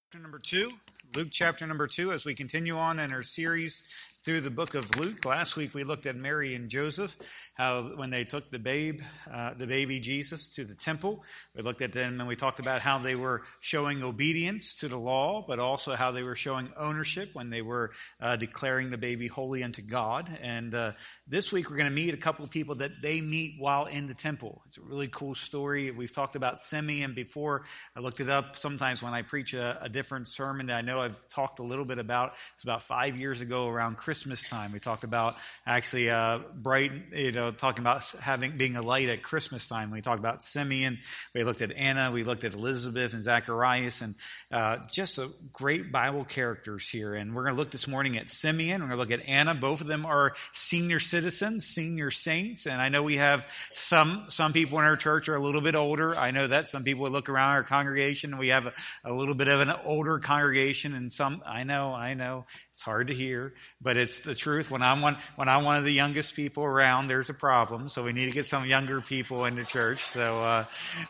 Chapter number 2, Luke chapter number 2, as we continue on in our series through the book of Luke. Last week we looked at Mary and Joseph, how when they took the baby Jesus to the temple. We looked at them and we talked about how they were showing obedience to the law, but also how they were showing ownership when they were declaring the baby holy unto God. And this week we're going to meet a couple of people that they meet while in the temple. It's a really cool story. We've talked about Simeon before. I looked it up. Sometimes when I preach a different sermon that I know I've talked a little bit about, it's about 5 years ago around Christmas time. We talked about actually talking about being a light at Christmas time. We talked about Simeon. We looked at Anna. We looked at Elizabeth and Zacharias, and just a great Bible characters here. And we're going to look this morning at Simeon. We're going to look at Anna. Both of them are senior citizens, senior saints. And I know we have some people in our church are a little bit older. I know that some people would look around our congregation and we have a little bit of an older congregation, and some, I know, it's hard to hear, but it's the truth. When I'm one of the youngest people around, there's a problem. So we need to get some younger people in the church. So,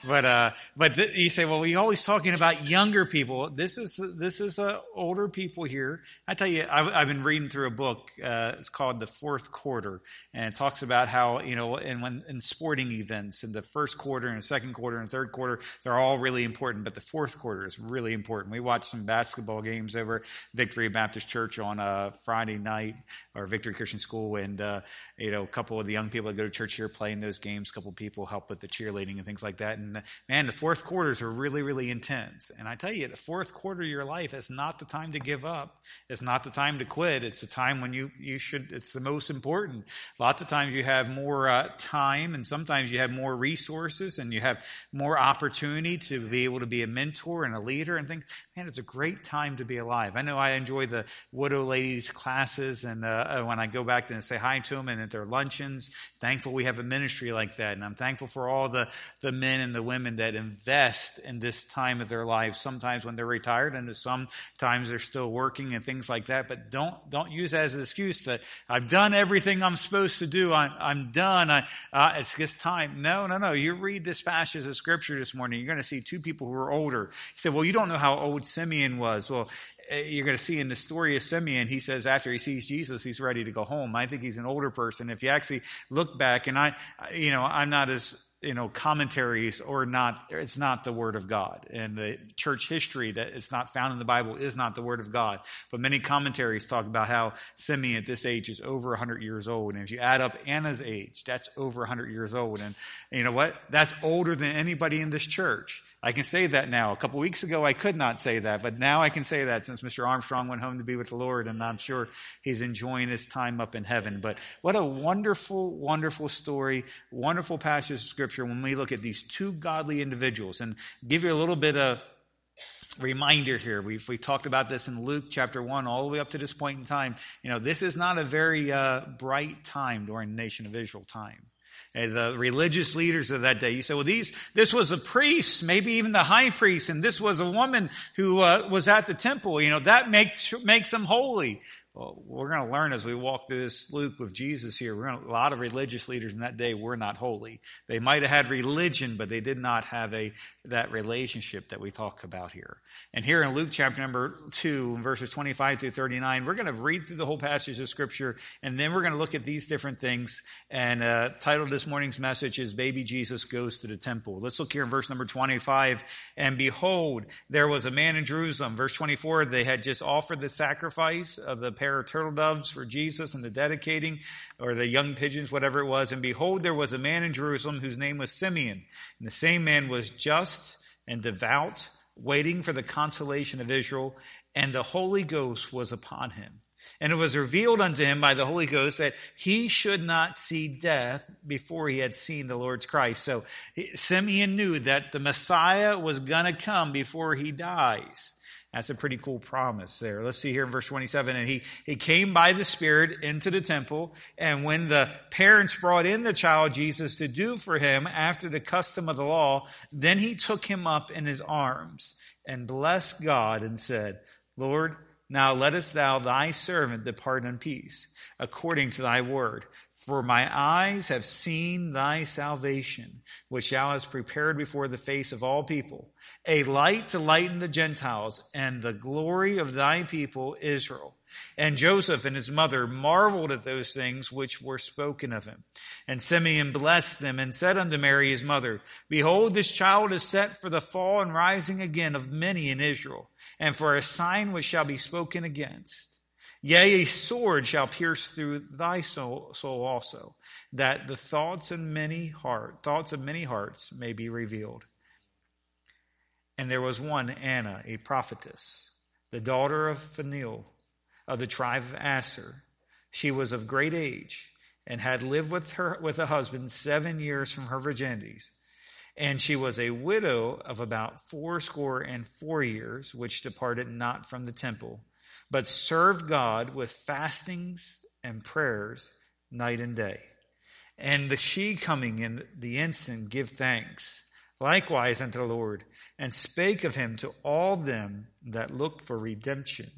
you say, well, we're always talking about younger people. This is older people here. I tell you, I've been reading through a book. It's called The Fourth Quarter, and it talks about how, in sporting events, in the first quarter and the second quarter and third quarter, they're all really important, but the fourth quarter is really important. We watched some basketball games over Victory Baptist Church on Friday night, or Victory Christian School, and a couple of the young people that go to church here playing those games. A couple of people help with the cheerleading and things like that. And man, the fourth quarters are really, really intense. And I tell you, the fourth quarter of your life is not the time to give up. It's not the time to quit. It's the time when you should. It's the most important. Lots of times you have more time, and sometimes you have more resources, and you have more opportunity to be able to be a mentor and a leader and things. Man, it's a great time to be alive. I know I enjoy the widow ladies classes, and when I go back and say hi to them and at their luncheons, thankful we have a ministry like that. And I'm thankful for all the men and the women that invest in this time of their lives, sometimes when they're retired and sometimes they're still working and things like that. But don't use that as an excuse that I've done everything I'm supposed to do. I'm done. It's just time. No. You read this passage of scripture this morning, you're going to see two people who are older. You say, well, you don't know how old Simeon was. Well, you're going to see in the story of Simeon, he says after he sees Jesus, he's ready to go home. I think he's an older person. If you actually look back, and I'm not as, commentaries or not, it's not the Word of God. And the church history that it's not found in the Bible is not the Word of God. But many commentaries talk about how Simeon at this age is over 100 years old. And if you add up Anna's age, that's over 100 years old. And you know what? That's older than anybody in this church. I can say that now. A couple weeks ago, I could not say that, but now I can say that since Mr. Armstrong went home to be with the Lord, and I'm sure he's enjoying his time up in heaven. But what a wonderful, wonderful story, wonderful passage of Scripture when we look at these two godly individuals. And give you a little bit of reminder here. We talked about this in Luke chapter 1 all the way up to this point in time. This is not a very bright time during the nation of Israel time. And the religious leaders of that day, you say, well, this was a priest, maybe even the high priest, and this was a woman who was at the temple. That makes them holy. Well, we're going to learn as we walk through this Luke with Jesus here. A lot of religious leaders in that day were not holy. They might have had religion, but they did not have that relationship that we talk about here. And here in Luke chapter number 2, verses 25 through 39, we're going to read through the whole passage of Scripture, and then we're going to look at these different things. And titled this morning's message is Baby Jesus Goes to the Temple. Let's look here in verse number 25. And behold, there was a man in Jerusalem. Verse 24, they had just offered the sacrifice of the pair of turtle doves for Jesus and the dedicating, or the young pigeons, whatever it was. And behold, there was a man in Jerusalem whose name was Simeon. And the same man was just and devout, waiting for the consolation of Israel. And the Holy Ghost was upon him. And it was revealed unto him by the Holy Ghost that he should not see death before he had seen the Lord's Christ. So Simeon knew that the Messiah was going to come before he dies. That's a pretty cool promise there. Let's see here in verse 27. And he came by the Spirit into the temple. And when the parents brought in the child Jesus to do for him after the custom of the law, then he took him up in his arms and blessed God and said, Lord, Now lettest thou thy servant depart in peace, according to thy word. For my eyes have seen thy salvation, which thou hast prepared before the face of all people, a light to lighten the Gentiles, and the glory of thy people Israel. And Joseph and his mother marveled at those things which were spoken of him. And Simeon blessed them and said unto Mary his mother, Behold, this child is set for the fall and rising again of many in Israel, and for a sign which shall be spoken against. Yea, a sword shall pierce through thy soul also, that the thoughts of many hearts may be revealed. And there was one, Anna, a prophetess, the daughter of Phanuel, of the tribe of Aser. She was of great age, and had lived with a husband 7 years from her virginities. And she was a widow of about 64 years, which departed not from the temple, but served God with fastings and prayers night and day. And she coming in the instant give thanks likewise unto the Lord, and spake of him to all them that looked for redemption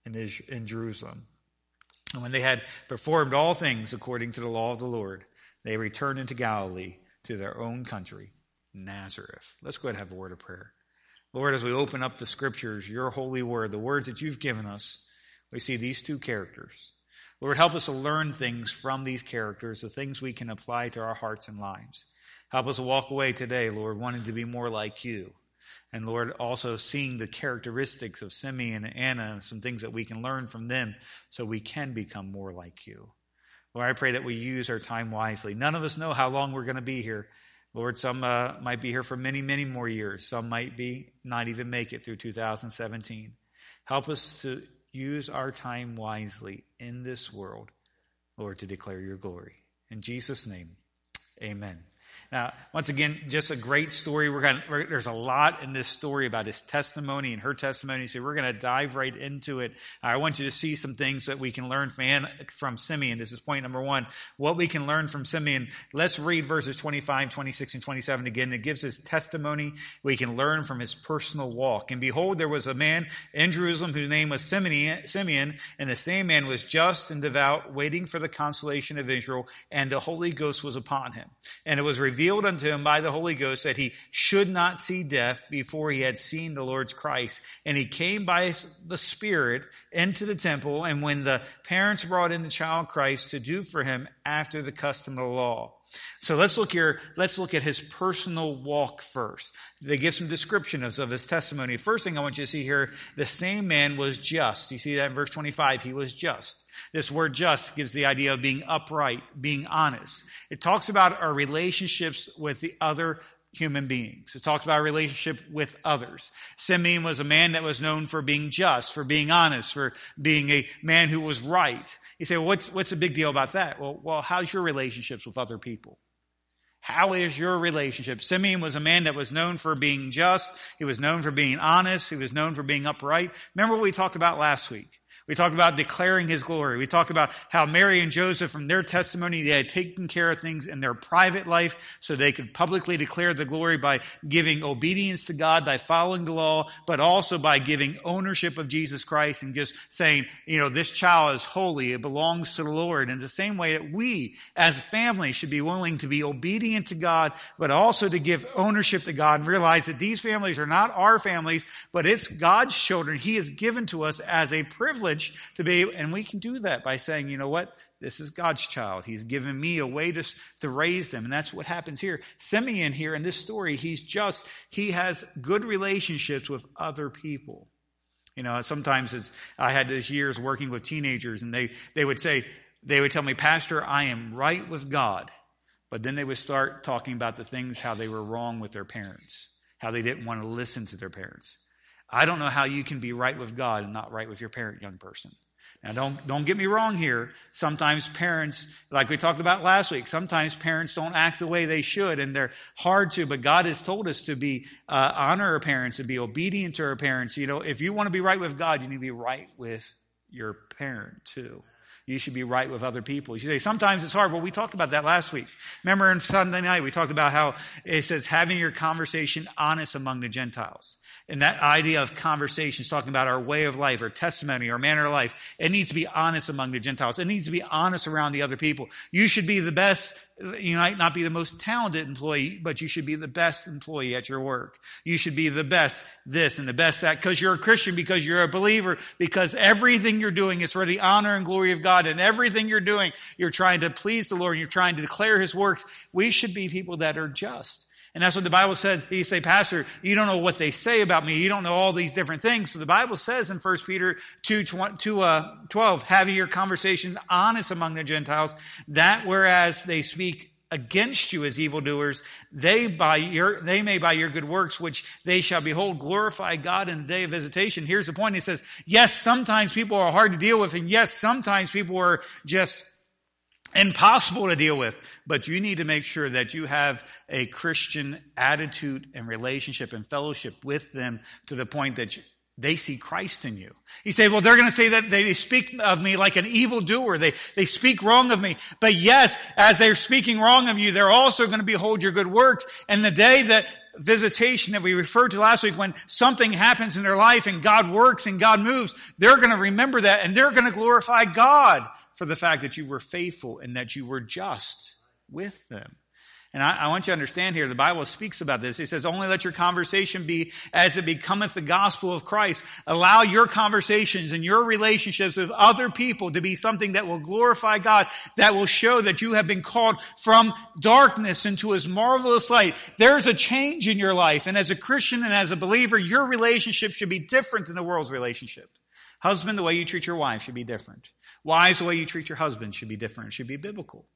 in Jerusalem. And when they had performed all things according to the law of the Lord, they returned into Galilee to their own country, Nazareth. Let's go ahead and have a word of prayer. Lord, as we open up the scriptures, your holy word, the words that you've given us, we see these two characters. Lord, help us to learn things from these characters, the things we can apply to our hearts and lives. Help us to walk away today, Lord, wanting to be more like you. And Lord, also seeing the characteristics of Simeon and Anna and some things that we can learn from them so we can become more like you. Lord, I pray that we use our time wisely. None of us know how long we're going to be here. Lord, some might be here for many, many more years. Some might be not even make it through 2017. Help us to use our time wisely in this world, Lord, to declare your glory. In Jesus' name, amen. Now, once again, just a great story. There's a lot in this story about his testimony and her testimony, so we're going to dive right into it. I want you to see some things that we can learn from Simeon. This is point number one. What we can learn from Simeon. Let's read verses 25, 26, and 27 again. It gives his testimony. We can learn from his personal walk. And behold, there was a man in Jerusalem whose name was Simeon, and the same man was just and devout, waiting for the consolation of Israel, and the Holy Ghost was upon him. And it was revealed unto him by the Holy Ghost that he should not see death before he had seen the Lord's Christ. And he came by the Spirit into the temple, and when the parents brought in the child Christ to do for him after the custom of the law. So let's look here. Let's look at his personal walk first. They give some descriptions of his testimony. First thing I want you to see here, the same man was just. You see that in verse 25. He was just. This word just gives the idea of being upright, being honest. It talks about our relationships with the other human beings. It talks about our relationship with others. Simeon was a man that was known for being just, for being honest, for being a man who was right. You say, well, what's the big deal about that? Well, how's your relationships with other people? How is your relationship? Simeon was a man that was known for being just. He was known for being honest. He was known for being upright. Remember what we talked about last week? We talked about declaring his glory. We talked about how Mary and Joseph, from their testimony, they had taken care of things in their private life so they could publicly declare the glory by giving obedience to God, by following the law, but also by giving ownership of Jesus Christ and just saying, this child is holy. It belongs to the Lord. In the same way that we as a family should be willing to be obedient to God, but also to give ownership to God and realize that these families are not our families, but it's God's children. He has given to us as a privilege to be able, and we can do that by saying, you know what? This is God's child. He's given me a way to raise them. And that's what happens here. Simeon here in this story, he has good relationships with other people. Sometimes I had those years working with teenagers, and they would tell me, Pastor, I am right with God. But then they would start talking about the things, how they were wrong with their parents, how they didn't want to listen to their parents. I don't know how you can be right with God and not right with your parent, young person. Now, don't get me wrong here. Sometimes parents, like we talked about last week, sometimes parents don't act the way they should, and they're hard to. But God has told us to be honor our parents, to be obedient to our parents. If you want to be right with God, you need to be right with your parent too. You should be right with other people. You say, sometimes it's hard. Well, we talked about that last week. Remember on Sunday night, we talked about how it says having your conversation honest among the Gentiles. And that idea of conversation is talking about our way of life, our testimony, our manner of life. It needs to be honest among the Gentiles. It needs to be honest around the other people. You should be the best. You might not be the most talented employee, but you should be the best employee at your work. You should be the best this and the best that, because you're a Christian, because you're a believer, because everything you're doing is for the honor and glory of God, and everything you're doing, you're trying to please the Lord, and you're trying to declare His works. We should be people that are just. And that's what the Bible says. You say, Pastor, you don't know what they say about me. You don't know all these different things. So the Bible says in 1 Peter 2:12, having your conversations honest among the Gentiles, that whereas they speak against you as evildoers, they may by your good works, which they shall behold, glorify God in the day of visitation. Here's the point. He says, yes, sometimes people are hard to deal with. And yes, sometimes people are just impossible to deal with, but you need to make sure that you have a Christian attitude and relationship and fellowship with them to the point that they see Christ in you. You say, well, they're going to say that they speak of me like an evildoer. They speak wrong of me. But yes, as they're speaking wrong of you, they're also going to behold your good works. And the day that visitation that we referred to last week, when something happens in their life and God works and God moves, they're going to remember that and they're going to glorify God for the fact that you were faithful and that you were just with them. And I want you to understand here, the Bible speaks about this. It says, only let your conversation be as it becometh the gospel of Christ. Allow your conversations and your relationships with other people to be something that will glorify God, that will show that you have been called from darkness into His marvelous light. There's a change in your life. And as a Christian and as a believer, your relationship should be different than the world's relationship. Husband, the way you treat your wife should be different. Wives, the way you treat your husband should be different. It should be biblical.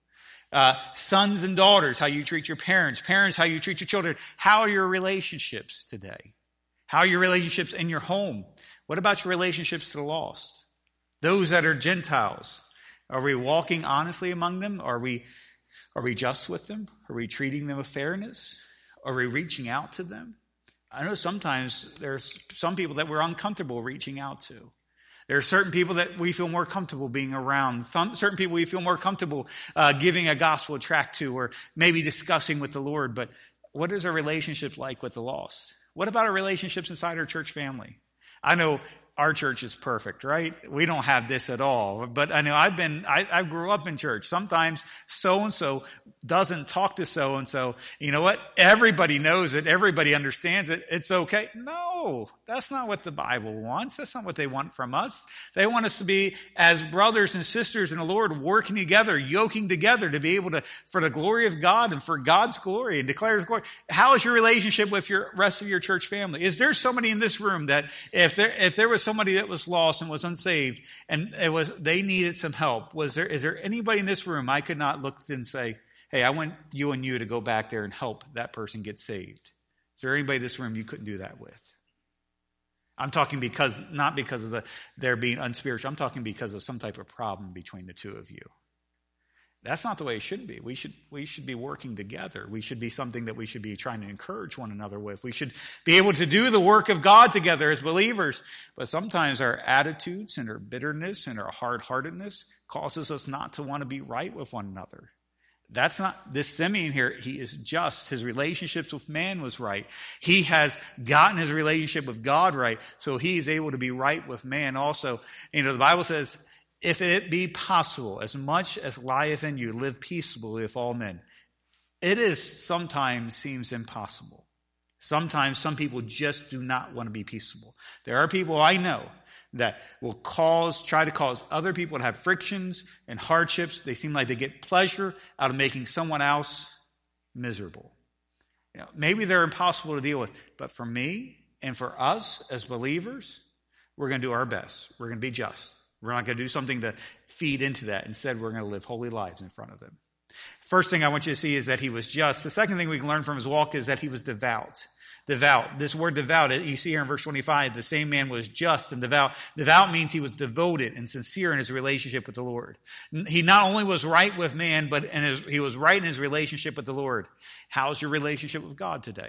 Sons and daughters, how you treat your parents. Parents, how you treat your children. How are your relationships today? How are your relationships in your home? What about your relationships to the lost? Those that are Gentiles. Are we walking honestly among them? Are we just with them? Are we treating them with fairness? Are we reaching out to them? I know sometimes there's some people that we're uncomfortable reaching out to. There are certain people that we feel more comfortable being around. Certain people we feel more comfortable giving a gospel tract to, or maybe discussing with the Lord. But what is our relationship like with the lost? What about our relationships inside our church family? I know our church is perfect, right? We don't have this at all. But I know I grew up in church. Sometimes so-and-so doesn't talk to so-and-so. You know what? Everybody knows it. Everybody understands it. It's okay. No, that's not what the Bible wants. That's not what they want from us. They want us to be as brothers and sisters in the Lord, working together, yoking together to be able to, for the glory of God and for God's glory and declare His glory. How is your relationship with your rest of your church family? Is there somebody in this room that if there was somebody that was lost and was unsaved and they needed some help, is there anybody in this room I could not look and say, hey, I want you and you to go back there and help that person get saved? Is there anybody in this room you couldn't do that with? I'm talking not because of their being unspiritual. I'm talking because of some type of problem between the two of you. That's not the way it should be. We should be working together. We should be something that we should be trying to encourage one another with. We should be able to do the work of God together as believers. But sometimes our attitudes and our bitterness and our hard-heartedness causes us not to want to be right with one another. That's not this Simeon here. He is just. His relationships with man was right. He has gotten his relationship with God right, so he is able to be right with man also. You know, the Bible says, if it be possible, as much as lieth in you, live peaceably with all men. It sometimes seems impossible. Sometimes some people just do not want to be peaceable. There are people I know that will try to cause other people to have frictions and hardships. They seem like they get pleasure out of making someone else miserable. You know, maybe they're impossible to deal with, but for me and for us as believers, we're going to do our best. We're going to be just. We're not going to do something to feed into that. Instead, we're going to live holy lives in front of them. First thing I want you to see is that he was just. The second thing we can learn from his walk is that he was devout. Devout. This word devout, you see here in verse 25, the same man was just and devout. Devout means he was devoted and sincere in his relationship with the Lord. He not only was right with man, but he was right in his relationship with the Lord. How's your relationship with God today?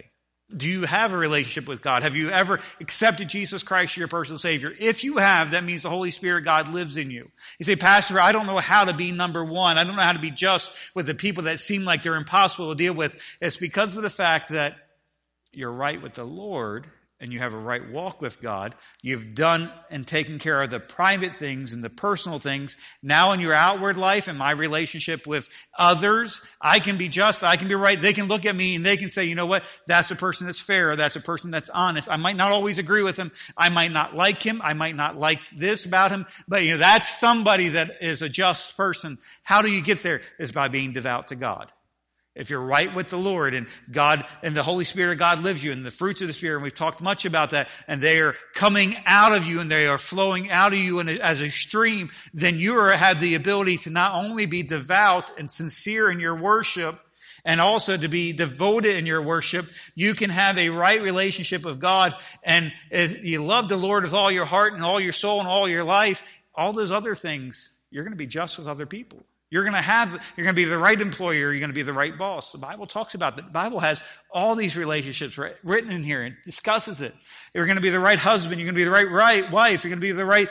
Do you have a relationship with God? Have you ever accepted Jesus Christ as your personal Savior? If you have, that means the Holy Spirit, God, lives in you. You say, Pastor, I don't know how to be number one. I don't know how to be just with the people that seem like they're impossible to deal with. It's because of the fact that you're right with the Lord and you have a right walk with God. You've done and taken care of the private things and the personal things. Now in your outward life and my relationship with others, I can be just, I can be right. They can look at me and they can say, you know what? That's a person that's fair. That's a person that's honest. I might not always agree with him. I might not like him. I might not like this about him. But that's somebody that is a just person. How do you get there? Is by being devout to God. If you're right with the Lord and God and the Holy Spirit of God lives you and the fruits of the Spirit, and we've talked much about that, and they are coming out of you and they are flowing out of you as a stream, then you have the ability to not only be devout and sincere in your worship and also to be devoted in your worship. You can have a right relationship with God, and if you love the Lord with all your heart and all your soul and all your life, all those other things, you're going to be just with other people. You're going to be the right employer. You're going to be the right boss. The Bible talks about that. The Bible has all these relationships written in here. It discusses it. You're going to be the right husband. You're going to be the right wife. You're going to be the right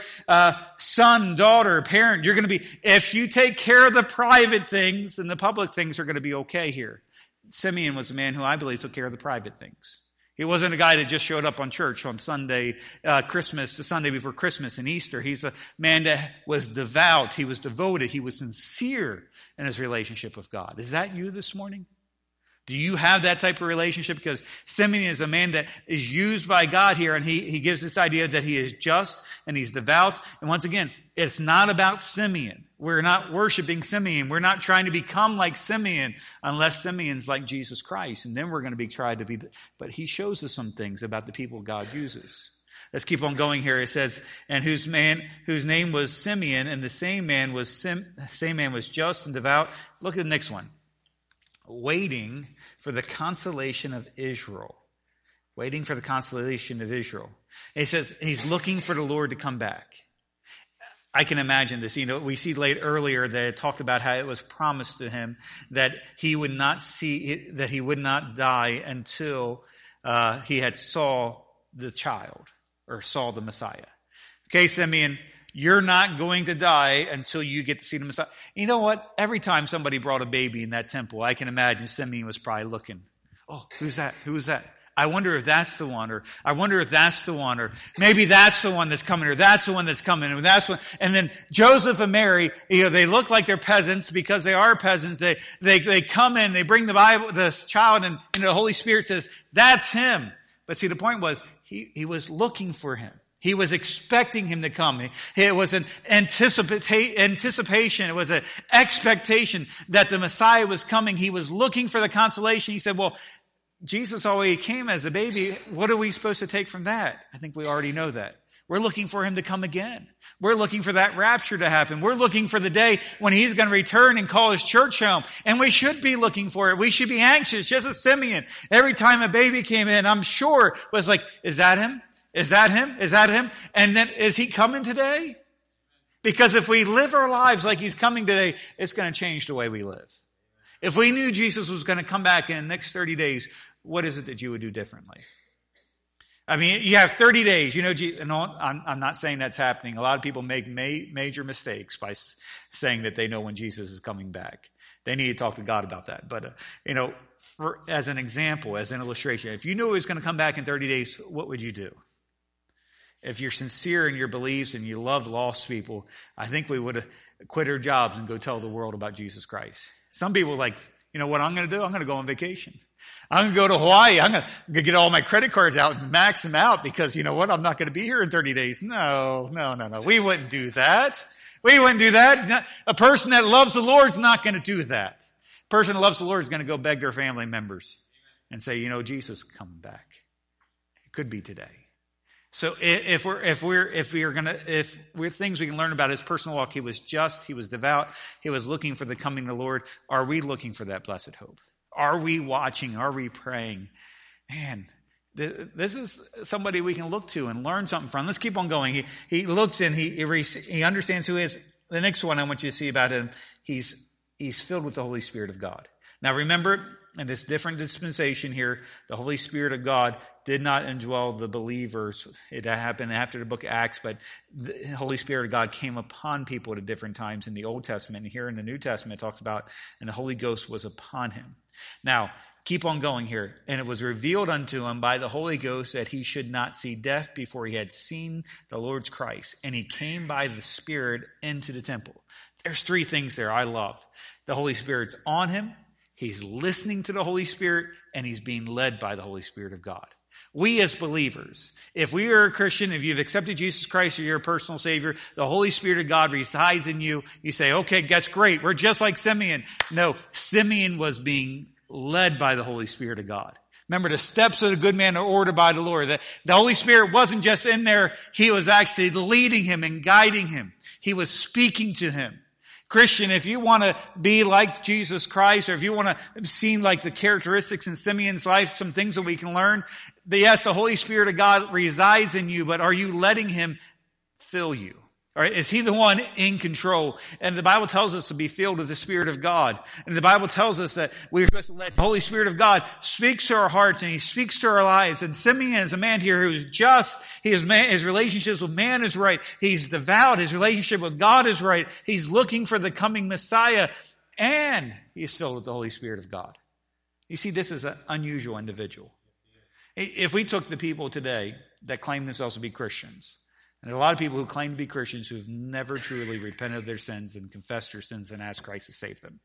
son, daughter, parent. You're going to be, if you take care of the private things, then the public things are going to be okay here. Simeon was a man who I believe took care of the private things. He wasn't a guy that just showed up on church on Sunday, Christmas, the Sunday before Christmas and Easter. He's a man that was devout. He was devoted. He was sincere in his relationship with God. Is that you this morning? Do you have that type of relationship? Because Simeon is a man that is used by God here, and he gives this idea that he is just and he's devout. And once again, it's not about Simeon. We're not worshiping Simeon. We're not trying to become like Simeon unless Simeon's like Jesus Christ. And then we're going to be tried to be. But he shows us some things about the people God uses. Let's keep on going here. It says, and whose name was Simeon, and the same man was just and devout. Look at the next one. Waiting for the consolation of Israel. Waiting for the consolation of Israel. And he says he's looking for the Lord to come back. I can imagine this. We see earlier that it talked about how it was promised to him that he would not die until he had saw the child or saw the Messiah. Okay, Simeon, you're not going to die until you get to see the Messiah. You know what? Every time somebody brought a baby in that temple, I can imagine Simeon was probably looking. Oh, who's that? Who is that? I wonder if that's the one, or I wonder if that's the one, or maybe that's the one that's coming, or that's the one that's coming, or that's one. And then Joseph and Mary, they look like they're peasants because they are peasants. They come in, they bring the Bible, this child, and the Holy Spirit says, that's him. But see, the point was, he was looking for him. He was expecting him to come. It was an anticipation. It was an expectation that the Messiah was coming. He was looking for the consolation. He said, well, Jesus already came as a baby. What are we supposed to take from that? I think we already know that. We're looking for him to come again. We're looking for that rapture to happen. We're looking for the day when he's going to return and call his church home. And we should be looking for it. We should be anxious, just as Simeon. Every time a baby came in, I'm sure was like, is that him? Is that him? Is that him? And then, is he coming today? Because if we live our lives like he's coming today, it's going to change the way we live. If we knew Jesus was going to come back in the next 30 days, what is it that you would do differently? I mean, you have 30 days. I'm not saying that's happening. A lot of people make major mistakes by saying that they know when Jesus is coming back. They need to talk to God about that. But, as an example, as an illustration, if you knew he was going to come back in 30 days, what would you do? If you're sincere in your beliefs and you love lost people, I think we would have quit our jobs and go tell the world about Jesus Christ. Some people are like, you know what I'm going to do? I'm going to go on vacation. I'm going to go to Hawaii. I'm going to get all my credit cards out and max them out because you know what? I'm not going to be here in 30 days. No. We wouldn't do that. We wouldn't do that. A person that loves the Lord is not going to do that. A person that loves the Lord is going to go beg their family members and say, Jesus is coming back. It could be today. So if we're things we can learn about his personal walk, he was just, he was devout, he was looking for the coming of the Lord. Are we looking for that blessed hope? Are we watching? Are we praying? Man, this is somebody we can look to and learn something from. Let's keep on going. He looks and he understands who he is. The next one I want you to see about him, he's filled with the Holy Spirit of God. Now remember, In this different dispensation here, the Holy Spirit of God did not indwell the believers. It happened after the book of Acts, but the Holy Spirit of God came upon people at different times in the Old Testament. And here in the New Testament, it talks about, and the Holy Ghost was upon him. Now, keep on going here. And it was revealed unto him by the Holy Ghost that he should not see death before he had seen the Lord's Christ. And he came by the Spirit into the temple. There's three things there I love. The Holy Spirit's on him. He's listening to the Holy Spirit, and he's being led by the Holy Spirit of God. We as believers, if we are a Christian, if you've accepted Jesus Christ as your personal Savior, the Holy Spirit of God resides in you. You say, okay, that's great. We're just like Simeon. No, Simeon was being led by the Holy Spirit of God. Remember, the steps of the good man are ordered by the Lord. The Holy Spirit wasn't just in there. He was actually leading him and guiding him. He was speaking to him. Christian, if you want to be like Jesus Christ, or if you want to see like the characteristics in Simeon's life, some things that we can learn, yes, the Holy Spirit of God resides in you, but are you letting him fill you? All right, is he the one in control? And the Bible tells us to be filled with the Spirit of God. And the Bible tells us that we're supposed to let the Holy Spirit of God speak to our hearts, and he speaks to our lives. And Simeon is a man here who's just, his relationships with man is right. He's devout. His relationship with God is right. He's looking for the coming Messiah, and he's filled with the Holy Spirit of God. You see, this is an unusual individual. If we took the people today that claim themselves to be Christians, and there are a lot of people who claim to be Christians who have never truly repented of their sins and confessed their sins and asked Christ to save them.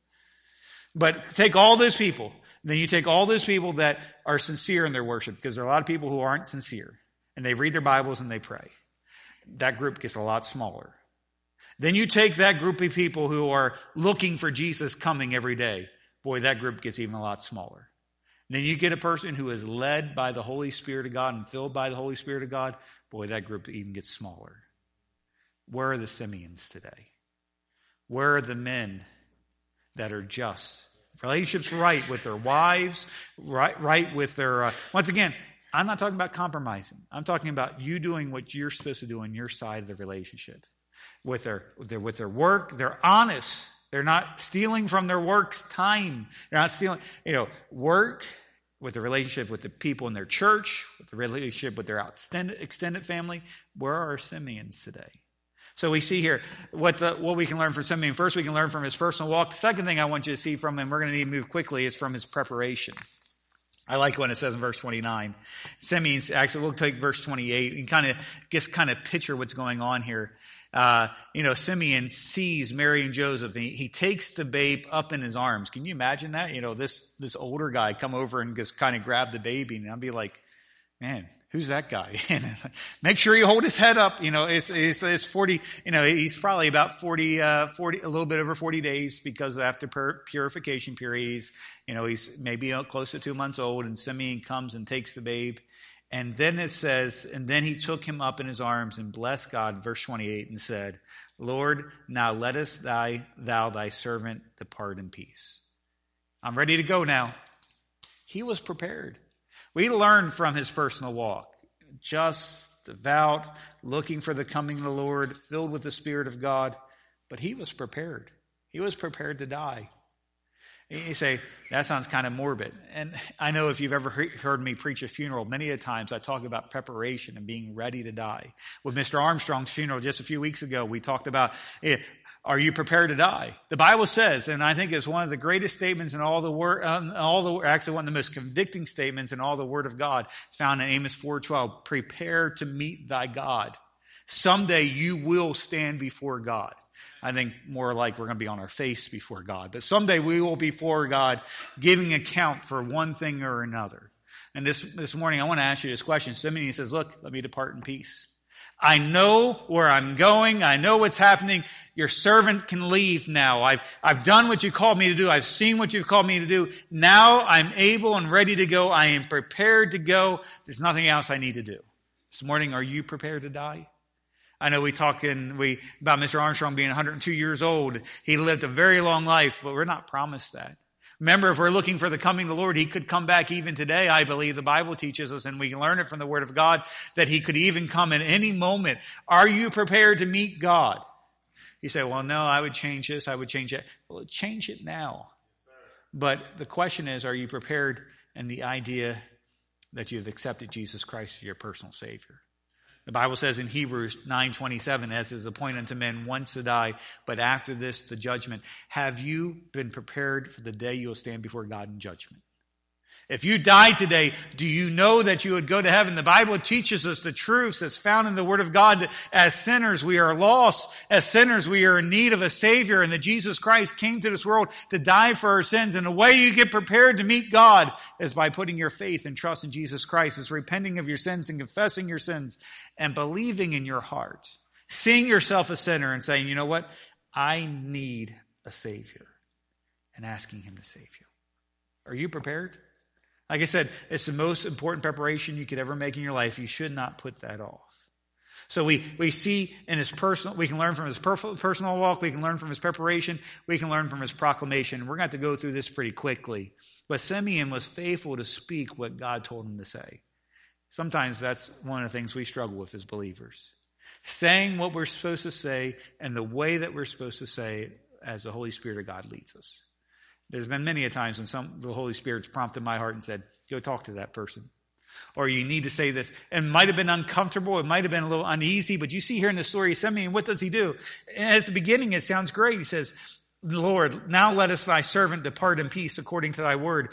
But take all those people, then you take all those people that are sincere in their worship, because there are a lot of people who aren't sincere, and they read their Bibles and they pray. That group gets a lot smaller. Then you take that group of people who are looking for Jesus coming every day. Boy, that group gets even a lot smaller. Then you get a person who is led by the Holy Spirit of God and filled by the Holy Spirit of God. Boy, that group even gets smaller. Where are the Simeons today? Where are the men that are just? Relationships right with their wives, right with their... once again, I'm not talking about compromising. I'm talking about you doing what you're supposed to do on your side of the relationship. With their work, they're honest. They're not stealing from their work's time. They're not stealing, work with the relationship with the people in their church, with the relationship with their extended family. Where are Simeons today? So we see here what we can learn from Simeon. First, we can learn from his personal walk. The second thing I want you to see from him, we're going to need to move quickly, is from his preparation. I like when it says in verse 29. Simeon's, actually, we'll take verse 28 and kind of picture what's going on here. Simeon sees Mary and Joseph, and he takes the babe up in his arms. Can you imagine that? This older guy come over and just kind of grab the baby, and I'll be like, man, who's that guy? Make sure you hold his head up. It's 40, he's probably about 40, a little bit over 40 days, because after purification period, he's maybe close to 2 months old, and Simeon comes and takes the babe. And then it says, and then he took him up in his arms and blessed God, verse 28, and said, Lord, now lettest thou thy servant depart in peace. I'm ready to go now. He was prepared. We learn from his personal walk. Just, devout, looking for the coming of the Lord, filled with the Spirit of God. But he was prepared. He was prepared to die. You say, that sounds kind of morbid. And I know if you've ever heard me preach a funeral, many of the times I talk about preparation and being ready to die. With Mr. Armstrong's funeral just a few weeks ago, we talked about, are you prepared to die? The Bible says, and I think it's one of the greatest statements in all the word, actually one of the most convicting statements in all the Word of God. It's found in Amos 4:12. Prepare to meet thy God. Someday you will stand before God. I think more like we're going to be on our face before God. But someday we will be before God giving account for one thing or another. And this morning I want to ask you this question. Simeon says, look, let me depart in peace. I know where I'm going. I know what's happening. Your servant can leave now. I've done what you called me to do. I've seen what you've called me to do. Now I'm able and ready to go. I am prepared to go. There's nothing else I need to do. This morning, are you prepared to die? I know we talk about Mr. Armstrong being 102 years old. He lived a very long life, but we're not promised that. Remember, if we're looking for the coming of the Lord, he could come back even today. I believe the Bible teaches us, and we can learn it from the Word of God, that he could even come at any moment. Are you prepared to meet God? You say, well, no, I would change this, I would change that. Well, change it now. But the question is, are you prepared in the idea that you have accepted Jesus Christ as your personal Savior? The Bible says in Hebrews 9:27, as is appointed unto men once to die, but after this the judgment. Have you been prepared for the day you will stand before God in judgment? If you died today, do you know that you would go to heaven? The Bible teaches us the truths that's found in the Word of God, that as sinners we are lost. As sinners we are in need of a Savior, and that Jesus Christ came to this world to die for our sins. And the way you get prepared to meet God is by putting your faith and trust in Jesus Christ. It's repenting of your sins and confessing your sins and believing in your heart. Seeing yourself a sinner and saying, you know what? I need a Savior. And asking Him to save you. Are you prepared? Like I said, it's the most important preparation you could ever make in your life. You should not put that off. So we see in his personal, we can learn from his personal walk, we can learn from his preparation, we can learn from his proclamation. We're going to have to go through this pretty quickly. But Simeon was faithful to speak what God told him to say. Sometimes that's one of the things we struggle with as believers. Saying what we're supposed to say and the way that we're supposed to say it as the Holy Spirit of God leads us. There's been many a times when the Holy Spirit's prompted my heart and said, go talk to that person. Or you need to say this. And it might have been uncomfortable. It might have been a little uneasy. But you see here in the story, Simeon, what does he do? And at the beginning, it sounds great. He says, Lord, now let us thy servant depart in peace according to thy word.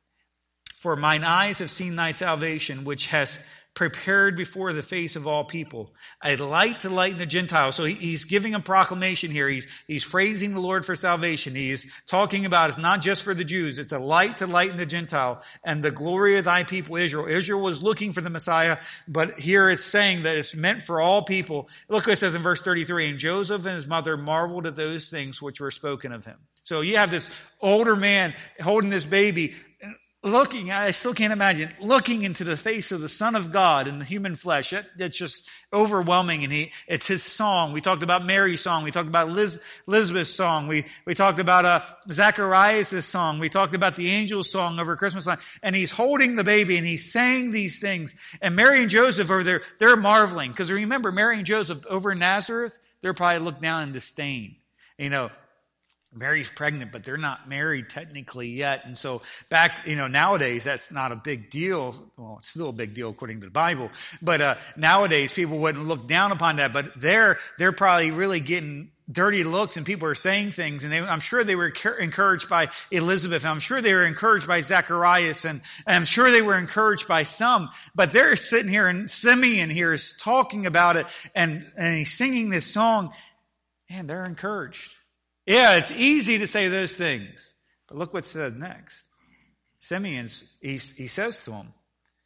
For mine eyes have seen thy salvation, which has prepared before the face of all people, a light to lighten the Gentiles. So he's giving a proclamation here. He's praising the Lord for salvation. He's talking about it's not just for the Jews. It's a light to lighten the Gentile and the glory of thy people Israel. Israel was looking for the Messiah, but here it's saying that it's meant for all people. Look what it says in verse 33, and Joseph and his mother marveled at those things which were spoken of him. So you have this older man holding this baby, looking, I still can't imagine, looking into the face of the Son of God in the human flesh. That's just overwhelming. And it's his song. We talked about Mary's song. We talked about Elizabeth's song. We talked about Zacharias' song. We talked about the angel's song over Christmas time. And he's holding the baby and he's saying these things. And Mary and Joseph over there, they're marveling. Because remember, Mary and Joseph over in Nazareth, they're probably looked down in disdain. You know, Mary's pregnant, but they're not married technically yet. And so back, nowadays, that's not a big deal. Well, it's still a big deal according to the Bible. But nowadays, people wouldn't look down upon that. But they're probably really getting dirty looks, and people are saying things. And I'm sure they were encouraged by Elizabeth. I'm sure they were encouraged by Zacharias. And I'm sure they were encouraged by some. But they're sitting here, and Simeon here is talking about it. And he's singing this song. And they're encouraged. Yeah, it's easy to say those things. But look what's said next. Simeon, he says to him,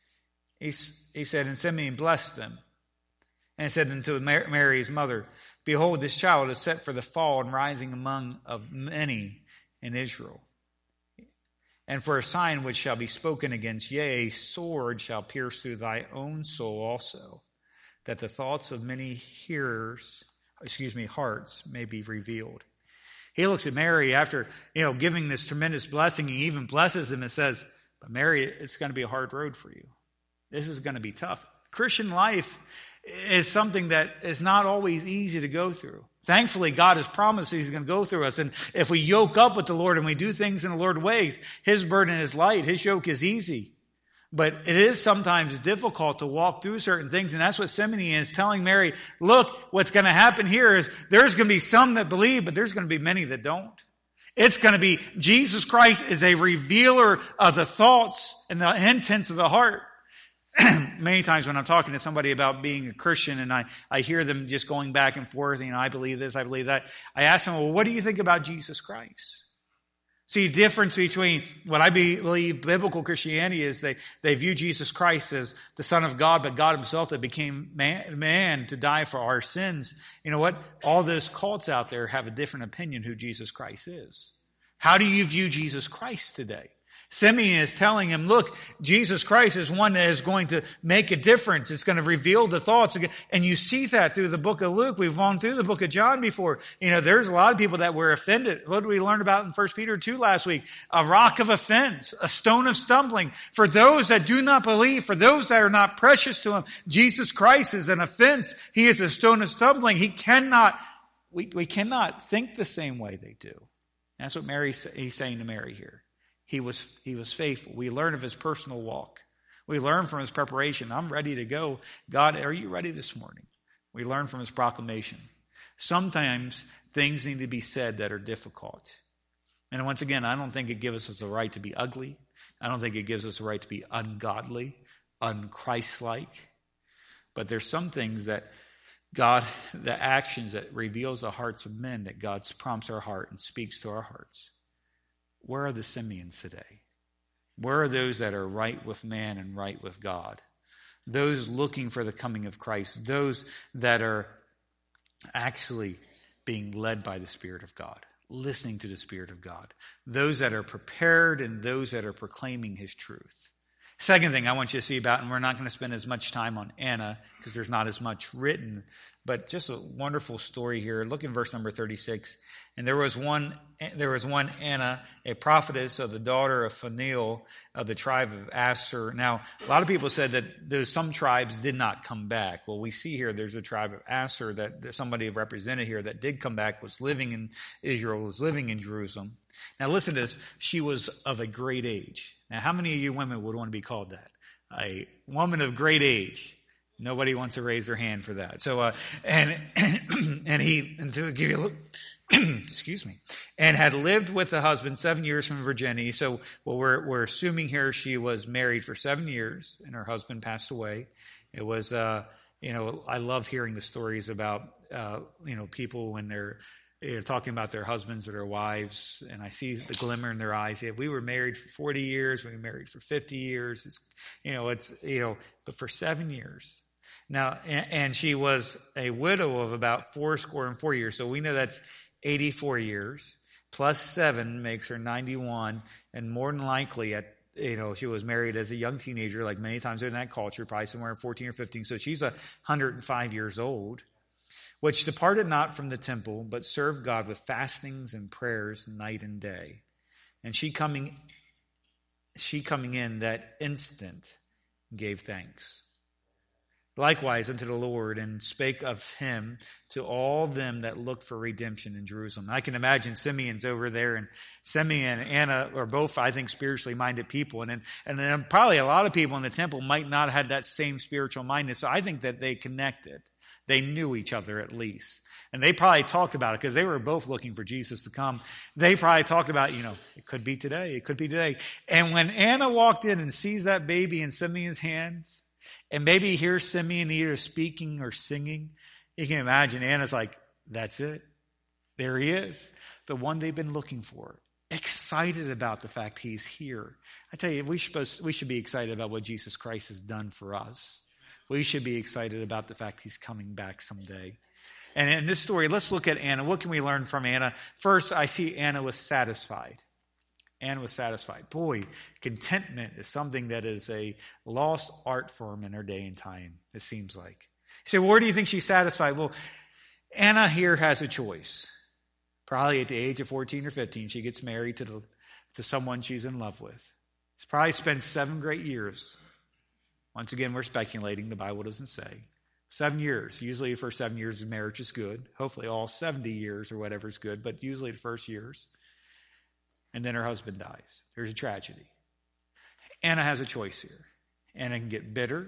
he said, and Simeon blessed them. And he said unto Mary, his mother, behold, this child is set for the fall and rising among of many in Israel. And for a sign which shall be spoken against, yea, a sword shall pierce through thy own soul also, that the thoughts of many hearts may be revealed. He looks at Mary after, giving this tremendous blessing. He even blesses him and says, but Mary, it's going to be a hard road for you. This is going to be tough. Christian life is something that is not always easy to go through. Thankfully, God has promised He's going to go through us. And if we yoke up with the Lord and we do things in the Lord's ways, His burden is light. His yoke is easy. But it is sometimes difficult to walk through certain things. And that's what Simeon is telling Mary. Look, what's going to happen here is there's going to be some that believe, but there's going to be many that don't. It's going to be Jesus Christ is a revealer of the thoughts and the intents of the heart. Many times when I'm talking to somebody about being a Christian and I hear them just going back and forth, I believe this, I believe that. I ask them, well, what do you think about Jesus Christ? See, the difference between what I believe biblical Christianity is they view Jesus Christ as the Son of God, but God Himself that became man to die for our sins. You know what? All those cults out there have a different opinion who Jesus Christ is. How do you view Jesus Christ today? Simeon is telling him, look, Jesus Christ is one that is going to make a difference. It's going to reveal the thoughts. And you see that through the book of Luke. We've gone through the book of John before. There's a lot of people that were offended. What did we learn about in 1 Peter 2 last week? A rock of offense, a stone of stumbling. For those that do not believe, for those that are not precious to Him, Jesus Christ is an offense. He is a stone of stumbling. We cannot think the same way they do. That's what he's saying to Mary here. He was faithful. We learn of his personal walk. We learn from his preparation. I'm ready to go. God, are you ready this morning? We learn from his proclamation. Sometimes things need to be said that are difficult. And once again, I don't think it gives us the right to be ugly. I don't think it gives us the right to be ungodly, unchristlike. But there's some things that God, the actions that reveals the hearts of men, that God prompts our heart and speaks to our hearts. Where are the Simeons today? Where are those that are right with man and right with God? Those looking for the coming of Christ. Those that are actually being led by the Spirit of God, listening to the Spirit of God. Those that are prepared and those that are proclaiming his truth. Second thing I want you to see about, and we're not going to spend as much time on Anna because there's not as much written, but just a wonderful story here. Look in verse number 36. And there was one Anna, a prophetess of the daughter of Phanuel of the tribe of Asher. Now, a lot of people said that some tribes did not come back. Well, we see here there's a tribe of Asher that somebody represented here that did come back, was living in Israel, was living in Jerusalem. Now, listen to this. She was of a great age. Now, how many of you women would want to be called that? A woman of great age. Nobody wants to raise their hand for that. So, and to give you a look, excuse me, and had lived with the husband 7 years from virginity. So, well, we're assuming here she was married for 7 years and her husband passed away. It was, I love hearing the stories about, people when they're talking about their husbands or their wives, and I see the glimmer in their eyes. If we were married for 40 years, we were married for 50 years, but for 7 years. Now, and she was a widow of about 84 years. So we know that's 84 years plus 7 makes her 91. And more than likely she was married as a young teenager, like many times in that culture, probably somewhere 14 or 15. So she's 105 years old, which departed not from the temple, but served God with fastings and prayers night and day. And she coming in that instant gave thanks. Likewise unto the Lord, and spake of him to all them that looked for redemption in Jerusalem. I can imagine Simeon's over there, and Simeon and Anna are both, I think, spiritually minded people. And then probably a lot of people in the temple might not have had that same spiritual mindedness. So I think that they connected. They knew each other at least. And they probably talked about it because they were both looking for Jesus to come. They probably talked about, it could be today. It could be today. And when Anna walked in and sees that baby in Simeon's hands, and maybe hears Simeon either speaking or singing, you can imagine Anna's like, that's it. There he is. The one they've been looking for. Excited about the fact he's here. I tell you, we should be excited about what Jesus Christ has done for us. We should be excited about the fact he's coming back someday. And in this story, let's look at Anna. What can we learn from Anna? First, I see Anna was satisfied. Anna was satisfied. Boy, contentment is something that is a lost art form in our day and time, it seems like. You say, where do you think she's satisfied? Well, Anna here has a choice. Probably at the age of 14 or 15, she gets married to someone she's in love with. She's probably spent 7 great years. Once again, we're speculating. The Bible doesn't say. 7 years. Usually the first 7 years of marriage is good. Hopefully all 70 years or whatever is good, but usually the first years. And then her husband dies. There's a tragedy. Anna has a choice here. Anna can get bitter,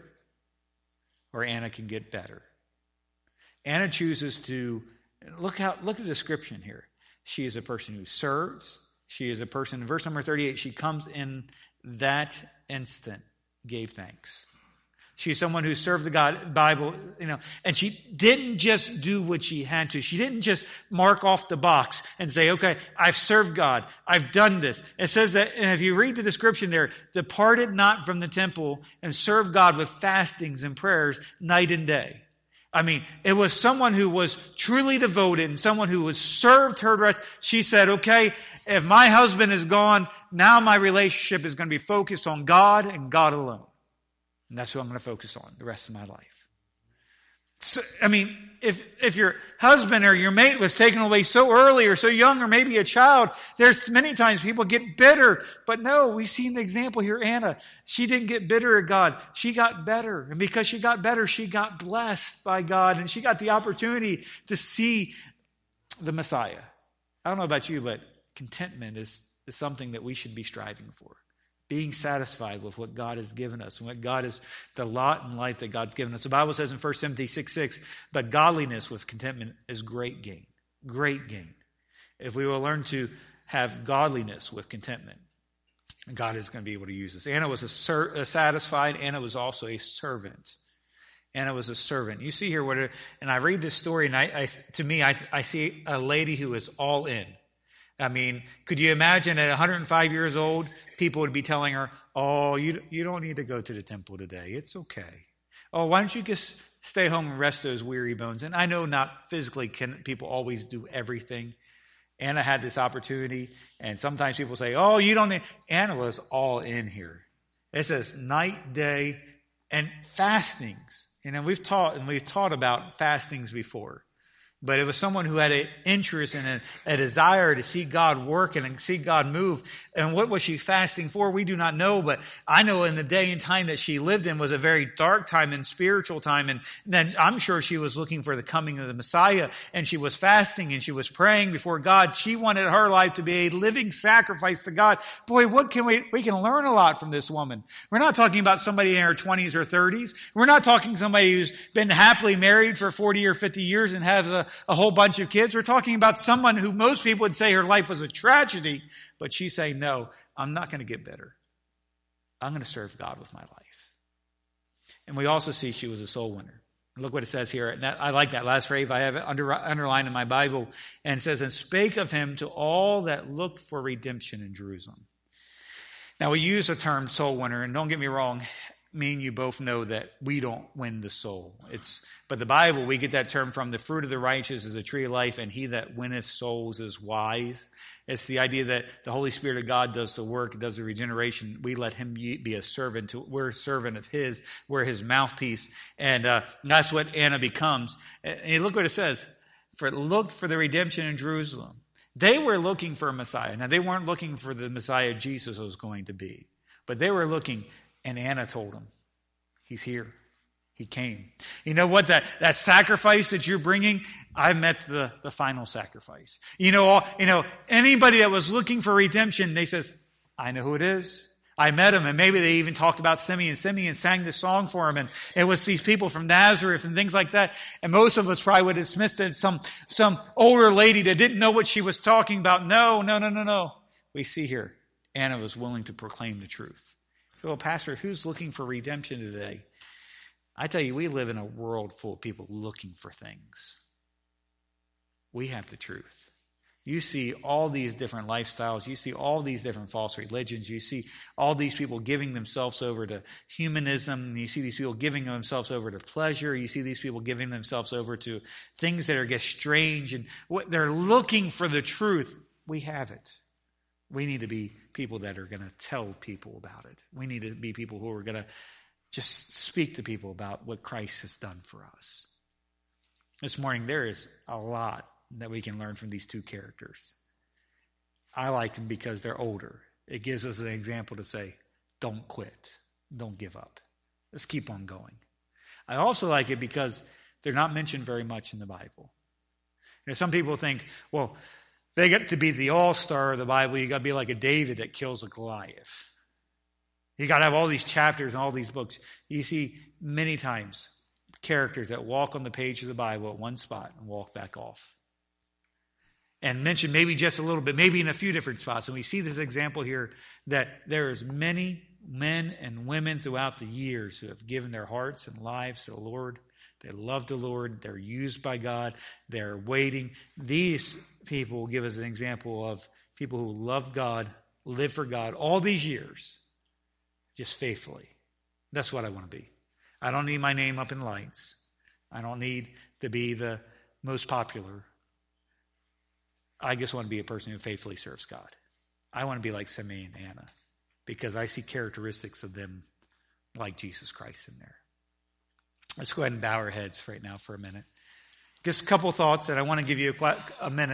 or Anna can get better. Anna chooses to, look at the description here. She is a person who serves. She is a person, in verse number 38, she comes in that instant, gave thanks. She's someone who served the Bible, and she didn't just do what she had to. She didn't just mark off the box and say, okay, I've served God. I've done this. It says that, and if you read the description there, departed not from the temple and served God with fastings and prayers night and day. I mean, it was someone who was truly devoted and someone who was served her rest. She said, okay, if my husband is gone, now my relationship is going to be focused on God and God alone. And that's who I'm going to focus on the rest of my life. So, I mean, if your husband or your mate was taken away so early or so young or maybe a child, there's many times people get bitter. But no, we've seen the example here, Anna. She didn't get bitter at God. She got better. And because she got better, she got blessed by God. And she got the opportunity to see the Messiah. I don't know about you, but contentment is is something that we should be striving for. Being satisfied with what God has given us and what God is, the lot in life that God's given us. The Bible says in 1 Timothy 6:6, but godliness with contentment is great gain. Great gain. If we will learn to have godliness with contentment, God is going to be able to use us. Anna was satisfied. Anna was also a servant. Anna was a servant. You see here, and I read this story, and I see a lady who is all in. I mean, could you imagine at 105 years old, people would be telling her, oh, you don't need to go to the temple today. It's okay. Oh, why don't you just stay home and rest those weary bones? And I know not physically can people always do everything. Anna had this opportunity, and sometimes people say, oh, you don't need. Anna was all in here. It says night, day, and fastings. We've taught about fastings before. But it was someone who had an interest and a desire to see God work and see God move. And what was she fasting for? We do not know. But I know in the day and time that she lived in was a very dark time and spiritual time. And then I'm sure she was looking for the coming of the Messiah. And she was fasting and she was praying before God. She wanted her life to be a living sacrifice to God. Boy, we can learn a lot from this woman. We're not talking about somebody in her 20s or 30s. We're not talking somebody who's been happily married for 40 or 50 years and has a whole bunch of kids. We're talking about someone who most people would say her life was a tragedy, but she's saying, no, I'm not going to get better. I'm going to serve God with my life. And we also see she was a soul winner. Look what it says here. And I like that last phrase. I have it underlined in my Bible. And it says, and spake of him to all that looked for redemption in Jerusalem. Now we use the term soul winner, and don't get me wrong, me and you both know that we don't win the soul. But the Bible, we get that term from the fruit of the righteous is a tree of life, and he that winneth souls is wise. It's the idea that the Holy Spirit of God does the work, does the regeneration. We let him be a servant. We're a servant of his. We're his mouthpiece. And that's what Anna becomes. And look what it says. For it looked for the redemption in Jerusalem. They were looking for a Messiah. Now, they weren't looking for the Messiah Jesus was going to be. But they were looking. And Anna told him, he's here. He came. You know what? That sacrifice that you're bringing, I've met the final sacrifice. Anybody that was looking for redemption, they says, I know who it is. I met him. And maybe they even talked about Simeon. Simeon sang this song for him. And it was these people from Nazareth and things like that. And most of us probably would have dismissed it as some older lady that didn't know what she was talking about. No. We see here, Anna was willing to proclaim the truth. Well, Pastor, who's looking for redemption today? I tell you, we live in a world full of people looking for things. We have the truth. You see all these different lifestyles. You see all these different false religions. You see all these people giving themselves over to humanism. You see these people giving themselves over to pleasure. You see these people giving themselves over to things that are just strange. And they're looking for the truth. We have it. We need to be people that are going to tell people about it. We need to be people who are going to just speak to people about what Christ has done for us. This morning, there is a lot that we can learn from these two characters. I like them because they're older. It gives us an example to say, don't quit. Don't give up. Let's keep on going. I also like it because they're not mentioned very much in the Bible. Some people think, well, they get to be the all-star of the Bible. You got to be like a David that kills a Goliath. You got to have all these chapters and all these books. You see many times characters that walk on the page of the Bible at one spot and walk back off. And mention maybe just a little bit, maybe in a few different spots. And we see this example here that there is many men and women throughout the years who have given their hearts and lives to the Lord. They love the Lord. They're used by God. They're waiting. These people will give us an example of people who love God, live for God all these years, just faithfully. That's what I want to be. I don't need my name up in lights. I don't need to be the most popular. I just want to be a person who faithfully serves God. I want to be like Simeon and Anna because I see characteristics of them like Jesus Christ in there. Let's go ahead and bow our heads right now for a minute. Just a couple thoughts, and I want to give you a minute.